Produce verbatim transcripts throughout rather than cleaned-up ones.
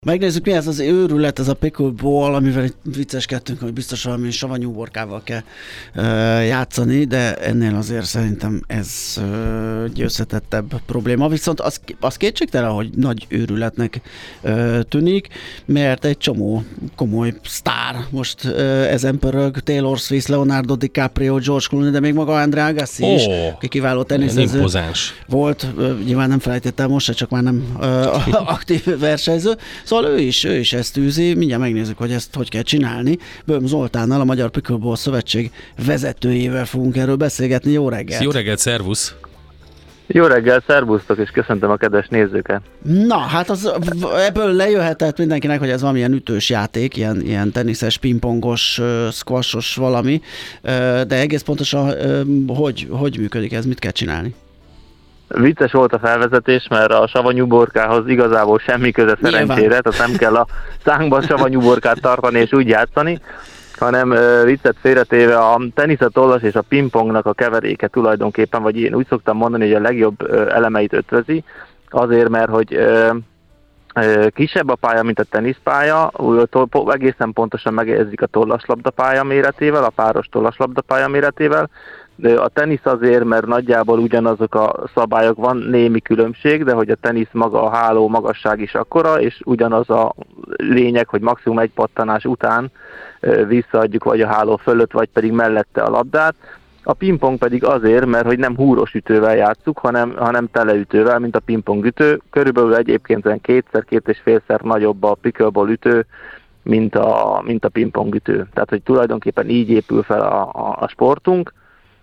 Megnézzük, mi ez az őrület, ez a pickleball, amivel vicceskedtünk, hogy biztos valami savanyú uborkával kell uh, játszani, de ennél azért szerintem ez uh, egy összetettebb probléma. Viszont az, az kétségtelen, hogy nagy őrületnek uh, tűnik, mert egy csomó komoly sztár most uh, ezen pörög, Taylor Swift, Leonardo DiCaprio, George Clooney, de még maga Andrea Agassi oh, is, aki kiváló teniszező volt. Uh, nyilván nem felejtettem most se, csak már nem uh, aktív versenyző. Szóval ő is, ő is ezt űzi, mindjárt megnézzük, hogy ezt hogy kell csinálni. Böhm Zoltánnal, a Magyar Pickleball Szövetség vezetőjével fogunk erről beszélgetni. Jó reggelt! Jó reggelt, szervusz! Jó reggel, szervusztok, és köszöntöm a kedves nézőket! Na, hát az, ebből lejöhetett mindenkinek, hogy ez valamilyen ütős játék, ilyen, ilyen teniszes, pingpongos, squashos valami, de egész pontosan hogy, hogy működik ez, mit kell csinálni? Vicces volt a felvezetés, mert a savanyú borkához igazából semmi köze szerencsére, tehát nem kell a szánkban savanyú borkát tartani és úgy játszani, hanem uh, viccet félretéve a tenisz, a tollas és a pingpongnak a keveréke tulajdonképpen, vagy én úgy szoktam mondani, hogy a legjobb uh, elemeit ötvözi, azért, mert hogy uh, uh, kisebb a pálya, mint a teniszpálya, egészen pontosan megérzik a tollaslabdapálya méretével, a páros tollaslabdapálya méretével. A tenisz azért, mert nagyjából ugyanazok a szabályok, van némi különbség, de hogy a tenisz maga, a háló magasság is akkora, és ugyanaz a lényeg, hogy maximum egy pattanás után visszaadjuk vagy a háló fölött, vagy pedig mellette a labdát. A pingpong pedig azért, mert hogy nem húros ütővel játszuk, hanem, hanem teleütővel, mint a pingpong ütő. Körülbelül egyébként kétszer, két és félszer nagyobb a pickleball ütő, mint a, mint a pingpong ütő. Tehát, hogy tulajdonképpen így épül fel a, a, a sportunk,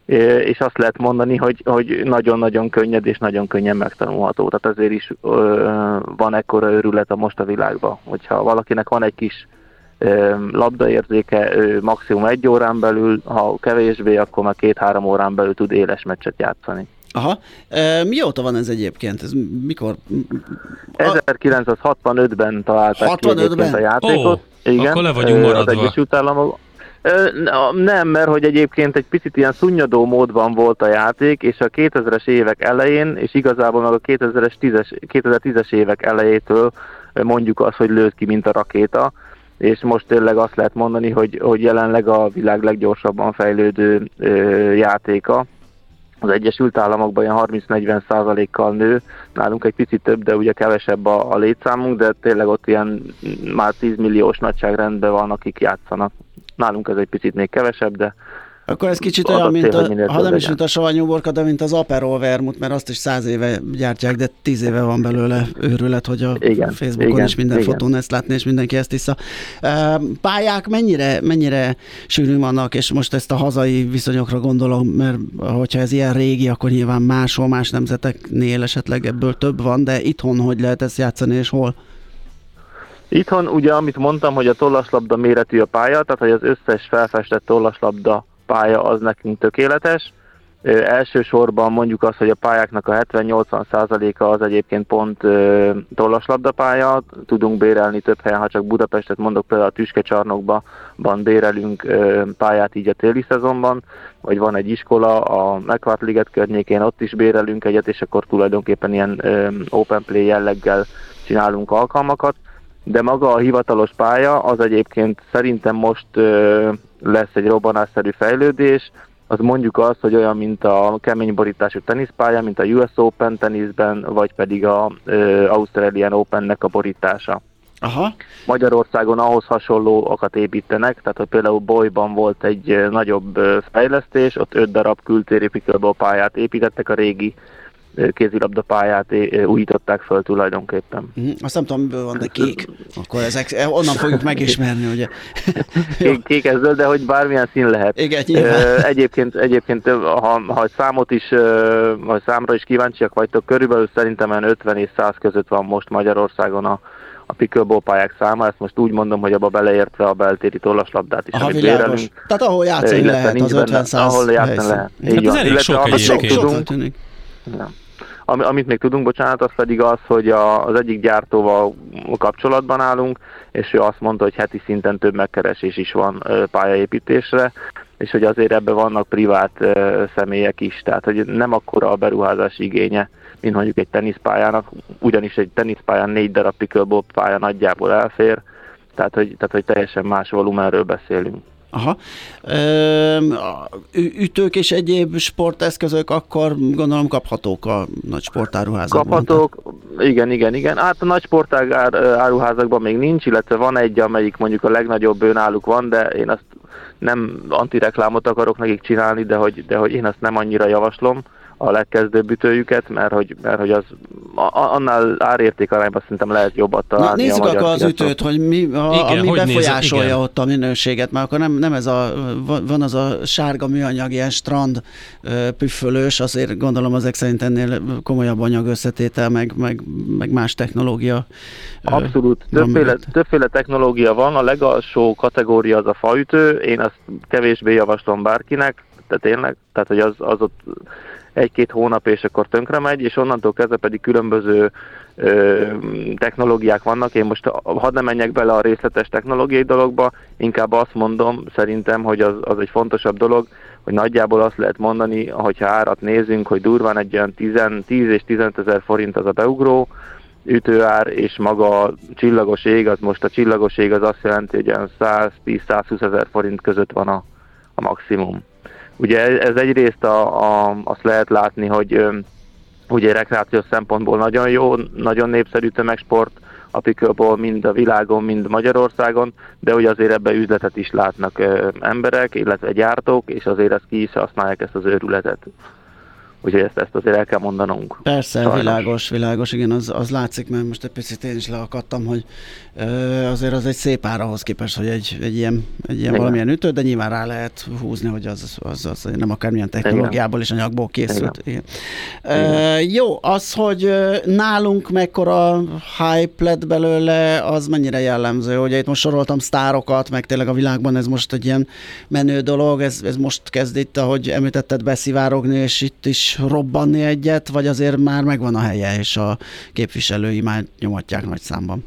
és azt lehet mondani, hogy, hogy nagyon-nagyon könnyed és nagyon könnyen megtanulható. Tehát azért is ö, van ekkora őrület a most a világban, hogyha valakinek van egy kis ö, labdaérzéke, ő maximum egy órán belül, ha kevésbé, akkor már két-három órán belül tud éles meccset játszani. Aha. E, mióta van ez egyébként? Ez mikor? ezerkilencszázhatvanötben találták hatvanötben? ki egyébként a játékot. Oh, igen, akkor le vagyunk maradva. Az Egyesült Államok. Nem, mert hogy egyébként egy picit ilyen szunnyadó módban volt a játék, és a kétezres évek elején, és igazából meg a kétezer-tízes évek elejétől mondjuk azt, hogy lőtt ki, mint a rakéta, és most tényleg azt lehet mondani, hogy, hogy jelenleg a világ leggyorsabban fejlődő játéka. Az Egyesült Államokban ilyen harminc-negyven százalékkal nő, nálunk egy picit több, de ugye kevesebb a, a létszámunk, de tényleg ott ilyen már tíz milliós nagyságrendben van, akik játszanak. Nálunk ez egy picit még kevesebb, de... Akkor ez kicsit olyan, mint a, ha nem is mint a savanyú uborka, de mint az Aperol vermut, mert azt is száz éve gyártják, de tíz éve van belőle őrület, hogy a igen, Facebookon igen, is minden igen. fotón ezt látni, és mindenki eztissza. Pályák mennyire, mennyire sűrűn vannak, és most ezt a hazai viszonyokra gondolom, mert hogyha ez ilyen régi, akkor nyilván máshol, más nemzeteknél esetleg ebből több van, de itthon hogy lehet ezt játszani, és hol? Itthon ugye, amit mondtam, hogy a tollaslabda méretű a pálya, tehát hogy az összes felfestett tollaslabda pálya az nekünk tökéletes. Ö, elsősorban mondjuk azt, hogy a pályáknak a hetven-nyolcvan százaléka az egyébként pont ö, tollaslabdapálya. Tudunk bérelni több helyen, ha csak Budapestet mondok, például a Tüskecsarnokban bérelünk ö, pályát így a téli szezonban, vagy van egy iskola a Megvárt-liget környékén, ott is bérelünk egyet, és akkor tulajdonképpen ilyen ö, open play jelleggel csinálunk alkalmakat. De maga a hivatalos pálya az egyébként szerintem most ö, lesz egy robbanásszerű fejlődés, az mondjuk az, hogy olyan, mint a kemény borítású teniszpálya, mint a U S Open teniszben, vagy pedig a ö, Australian Opennek a borítása. Aha. Magyarországon ahhoz hasonlóakat építenek, tehát hogy például Bolyban volt egy ö, nagyobb ö, fejlesztés, ott öt darab kültéri pickleball pályát építettek, a régi kézilabdapályát újították föl tulajdonképpen. Uh-huh. Azt nem tudom, miből van, de kék. Akkor ezek, onnan fogjuk megismerni, ugye. Kék, kék ez zöld, de hogy bármilyen szín lehet. Igen, nyilván. Egyébként, egyébként ha, ha számot is, ha számra is kíváncsiak vagytok, körülbelül szerintem ötven és száz között van most Magyarországon a a pickleball pályák száma, ezt most úgy mondom, hogy abba beleértve a beltéri tollaslabdát is, aha, amit bérelünk. Tehát ahol játszani lehet az ötven-száz ahol játszani lehet. Hát ez elég sok egyébként. Ja. Am, amit még tudunk, bocsánat, az pedig az, hogy a, az egyik gyártóval kapcsolatban állunk, és ő azt mondta, hogy heti szinten több megkeresés is van ö, pályaépítésre, és hogy azért ebben vannak privát ö, személyek is, tehát hogy nem akkora a beruházási igénye, mint mondjuk egy teniszpályának, ugyanis egy teniszpályán négy darab pickleball pálya nagyjából elfér, tehát hogy, tehát, hogy teljesen más volumenről beszélünk. Aha. Ütők és egyéb sporteszközök akkor gondolom kaphatók a nagy sportáruházakban. Kaphatók, igen, igen, igen. Hát a nagy sportáruházakban még nincs, illetve van egy, amelyik mondjuk a legnagyobb náluk van, de én azt nem antireklámot akarok nekik csinálni, de hogy, de hogy én azt nem annyira javaslom, a legkezdőbb ütőjüket, mert hogy, mert hogy az annál árérték arányban szerintem lehet jobbat találni. Na, nézzük akkor az ütőt, hogy mi, a, igen, ami hogy befolyásolja nézze, ott a minőséget, mert akkor nem, nem ez a, van az a sárga műanyag, ilyen strand püffölős, azért gondolom ezek szerint ennél komolyabb anyag összetétel, meg, meg, meg más technológia. Abszolút, többféle, többféle technológia van, a legalsó kategória az a faütő, én azt kevésbé javaslom bárkinek, de tényleg, tehát hogy az, az ott egy-két hónap, és akkor tönkre megy, és onnantól kezdve pedig különböző ö, technológiák vannak. Én most hadd ne menjek bele a részletes technológiai dologba, inkább azt mondom szerintem, hogy az, az egy fontosabb dolog, hogy nagyjából azt lehet mondani, hogyha árat nézünk, hogy durván egy olyan tíz és tizenöt ezer forint az a beugró ütőár, és maga a csillagos ég, az most a csillagos ég az azt jelenti, hogy olyan száztíz-százhúsz ezer forint között van a, a maximum. Ugye ez egyrészt a, a, azt lehet látni, hogy ö, ugye rekreációs szempontból nagyon jó, nagyon népszerű tömegsport a pickleball mind a világon, mind Magyarországon, de ugye azért ebbe üzletet is látnak ö, emberek, illetve gyártók, és azért ezt ki is használják, ezt az őrületet. Úgyhogy ezt, ezt azért el kell mondanunk. Persze, sajnos. világos, világos, igen, az, az látszik, mert most egy picit én is leakadtam, hogy ö, azért az egy szép ár ahhoz képest, hogy egy, egy ilyen, egy ilyen valamilyen ütő, de nyilván rá lehet húzni, hogy az, az, az nem akármilyen technológiából és anyagból készült. Igen. Igen. Ö, jó, az, hogy nálunk mekkora hype lett belőle, az mennyire jellemző, ugye itt most soroltam sztárokat, meg tényleg a világban ez most egy ilyen menő dolog, ez, ez most kezd itt, ahogy említetted, beszivárogni, és itt is robbanni egyet, vagy azért már megvan a helye, és a képviselői már nyomatják nagy számban?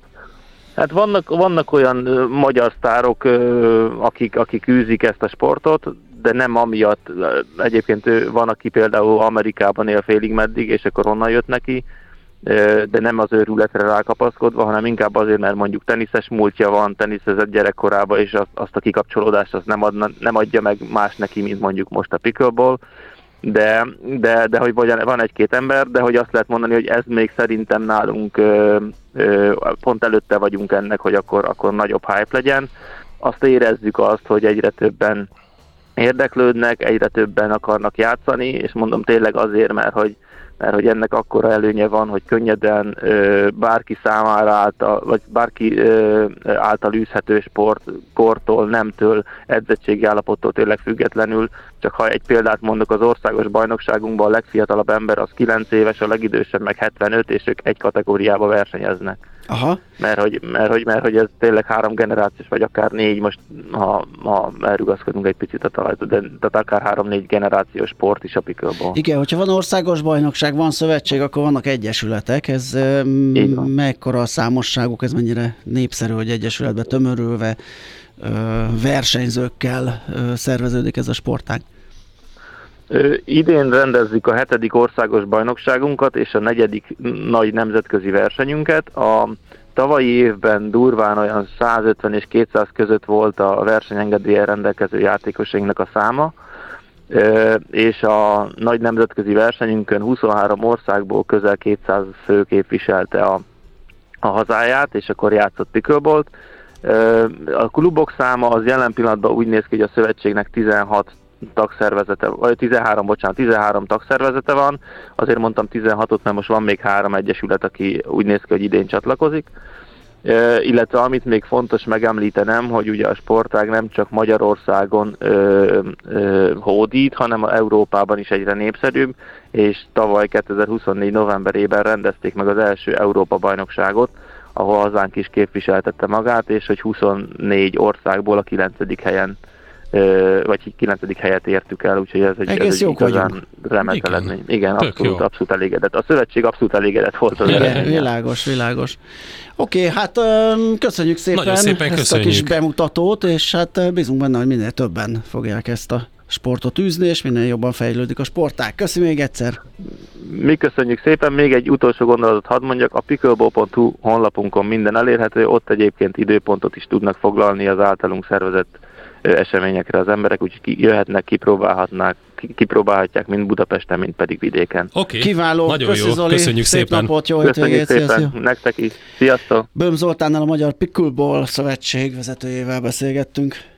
Hát vannak, vannak olyan ö, magyar sztárok, ö, akik, akik űzik ezt a sportot, de nem amiatt. Egyébként ő, van, aki például Amerikában él félig meddig, és akkor onnan jött neki, ö, de nem az őrületre rákapaszkodva, hanem inkább azért, mert mondjuk teniszes múltja van, teniszezett gyerekkorában, és azt, azt a kikapcsolódást azt nem, adna, nem adja meg más neki, mint mondjuk most a pickleball. De, de, de hogy van egy-két ember, de hogy azt lehet mondani, hogy ez még szerintem nálunk ö, ö, pont előtte vagyunk ennek, hogy akkor, akkor nagyobb hype legyen. Azt érezzük azt, hogy egyre többen érdeklődnek, egyre többen akarnak játszani, és mondom tényleg azért, mert hogy, mert hogy ennek akkora előnye van, hogy könnyeden ö, bárki számára által, vagy bárki ö, által űzhető sport, kortól, nemtől, edzettségi állapottól tényleg függetlenül. Csak ha egy példát mondok, az országos bajnokságunkban a legfiatalabb ember az kilenc éves, a legidősebb meg hetvenöt, és ők egy kategóriába versenyeznek. Aha. Mert hogy, mert, hogy, mert hogy ez tényleg három generációs, vagy akár négy, most ha, ha elrugaszkodunk egy picit a talajtól, de tehát akár három-négy generációs sport is a pickleball. Igen, hogyha van országos bajnokság, van szövetség, akkor vannak egyesületek. Ez m- mekkora a számosságuk, ez mennyire népszerű, hogy egyesületbe tömörülve ö, versenyzőkkel ö, szerveződik ez a sportág? Ö, idén rendezzük a hetedik országos bajnokságunkat és a negyedik nagy nemzetközi versenyünket. A tavalyi évben durván olyan százötven és kétszáz között volt a versenyengedéllyel rendelkező játékosainknak a száma, ö, és a nagy nemzetközi versenyünkön huszonhárom országból közel kétszáz fő képviselte a, a hazáját, és akkor játszott pickleballt. A klubok száma az jelen pillanatban úgy néz ki, hogy a szövetségnek tizenhat tagszervezete, vagy tizenhárom, bocsánat, tizenhárom tagszervezete van, azért mondtam tizenhatot, mert most van még három egyesület, aki úgy néz ki, hogy idén csatlakozik. E, illetve amit még fontos megemlítenem, hogy ugye a sportág nem csak Magyarországon ö, ö, hódít, hanem a Európában is egyre népszerűbb, és tavaly kétezer-huszonnégy novemberében rendezték meg az első Európa-bajnokságot, ahol hazánk is képviseltette magát, és hogy huszonnégy országból a kilencedik helyen vagy kilencedik helyet értük el, úgyhogy ez egy, ez egy igazán remek eredmény. Igen, abszolút, abszolút elégedett. A szövetség abszolút elégedett volt az eredmény. Világos, világos. Oké, hát köszönjük szépen, szépen ezt köszönjük. a kis bemutatót, és hát bízunk benne, hogy minél többen fogják ezt a sportot űzni, és minél jobban fejlődik a sportág. Köszi még egyszer! Mi köszönjük szépen, még egy utolsó gondolatot hadd mondjak, a pickleball pont hu honlapunkon minden elérhető, ott egyébként időpontot is tudnak foglalni az általunk szervezett eseményekre az emberek, úgyhogy jöhetnek, kipróbálhatnák, kipróbálhatják mind Budapesten, mind pedig vidéken. Oké, okay. Kiváló, nagyon Köszi, jó, Zoli. köszönjük Szép szépen. napot, jó Köszönjük hétvégét, szépen, szia. Nektek is. Sziasztok! Böhm Zoltánnal, a Magyar Pickleball Szövetség vezetőjével beszélgettünk.